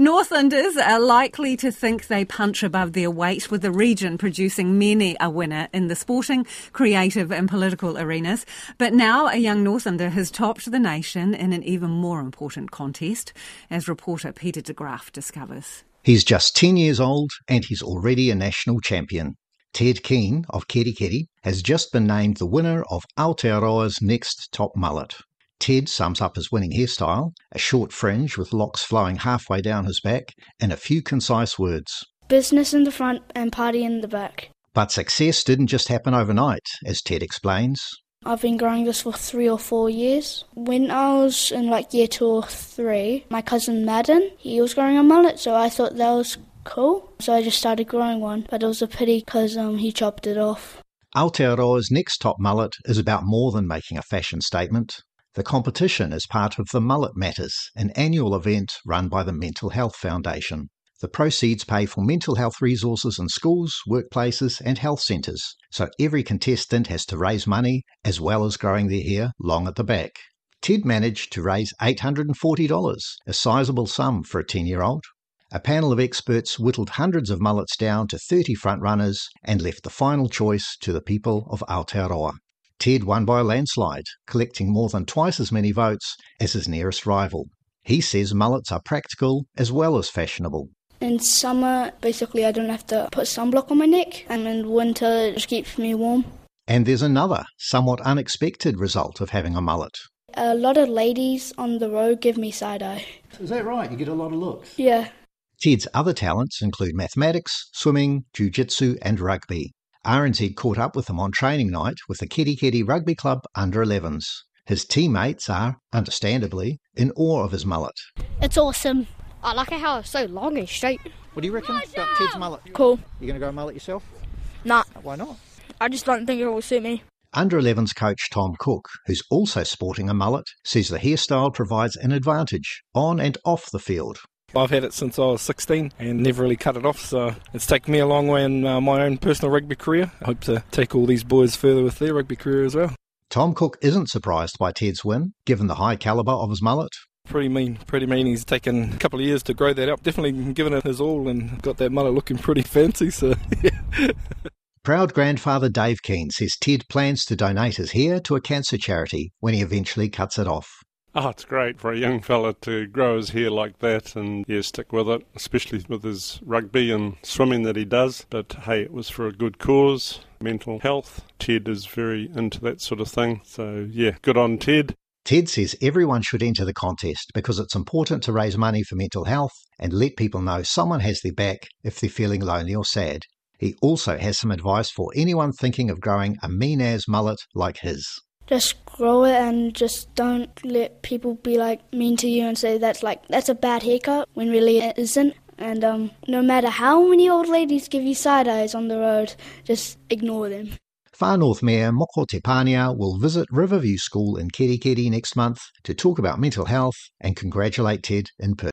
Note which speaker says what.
Speaker 1: Northlanders are likely to think they punch above their weight, with the region producing many a winner in the sporting, creative and political arenas. But now a young Northlander has topped the nation in an even more important contest, as reporter Peter de Graaf discovers.
Speaker 2: He's just 10 years old and he's already a national champion. Ted Keane of Kerikeri has just been named the winner of Aotearoa's next top mullet. Ted sums up his winning hairstyle, a short fringe with locks flowing halfway down his back, in a few concise words.
Speaker 3: Business in the front and party in the back.
Speaker 2: But success didn't just happen overnight, as Ted explains.
Speaker 3: I've been growing this for 3 or 4 years. When I was in year 2 or 3, my cousin Madden, he was growing a mullet, so I thought that was cool. So I just started growing one, but it was a pity because he chopped it off.
Speaker 2: Aotearoa's next top mullet is about more than making a fashion statement. The competition is part of the Mullet Matters, an annual event run by the Mental Health Foundation. The proceeds pay for mental health resources in schools, workplaces and health centres, so every contestant has to raise money as well as growing their hair long at the back. Ted managed to raise $840, a sizable sum for a 10-year-old. A panel of experts whittled hundreds of mullets down to 30 front runners and left the final choice to the people of Aotearoa. Ted won by a landslide, collecting more than twice as many votes as his nearest rival. He says mullets are practical as well as fashionable.
Speaker 3: In summer, basically I don't have to put sunblock on my neck, and in winter it just keeps me warm.
Speaker 2: And there's another, somewhat unexpected result of having a mullet.
Speaker 3: A lot of ladies on the road give me side-eye.
Speaker 4: Is that right? You get a lot of looks?
Speaker 3: Yeah.
Speaker 2: Ted's other talents include mathematics, swimming, jiu-jitsu and rugby. RNZ caught up with him on training night with the Kerikeri Rugby Club under-11s. His teammates are, understandably, in awe of his mullet.
Speaker 5: It's awesome. I like how it's so long and straight.
Speaker 4: What do you reckon about Ted's mullet?
Speaker 5: Cool.
Speaker 4: You going to go mullet yourself?
Speaker 5: Nah.
Speaker 4: Why not?
Speaker 5: I just don't think it will suit me.
Speaker 2: Under-11s coach Tom Cook, who's also sporting a mullet, says the hairstyle provides an advantage on and off the field.
Speaker 6: I've had it since I was 16 and never really cut it off, so it's taken me a long way in my own personal rugby career. I hope to take all these boys further with their rugby career as well.
Speaker 2: Tom Cook isn't surprised by Ted's win, given the high calibre of his mullet.
Speaker 6: Pretty mean. He's taken a couple of years to grow that up. Definitely given it his all and got that mullet looking pretty fancy, so yeah.
Speaker 2: Proud grandfather Dave Keane says Ted plans to donate his hair to a cancer charity when he eventually cuts it off.
Speaker 7: Oh, it's great for a young fella to grow his hair like that and, stick with it, especially with his rugby and swimming that he does. But, hey, it was for a good cause, mental health. Ted is very into that sort of thing. So, yeah, good on Ted.
Speaker 2: Ted says everyone should enter the contest because it's important to raise money for mental health and let people know someone has their back if they're feeling lonely or sad. He also has some advice for anyone thinking of growing a mean-as mullet like his.
Speaker 3: Just grow it and just don't let people be mean to you and say that's a bad haircut when really it isn't. And no matter how many old ladies give you side eyes on the road, just ignore them.
Speaker 2: Far North Mayor Moko Te Pānea will visit Riverview School in Kerikeri next month to talk about mental health and congratulate Ted in person.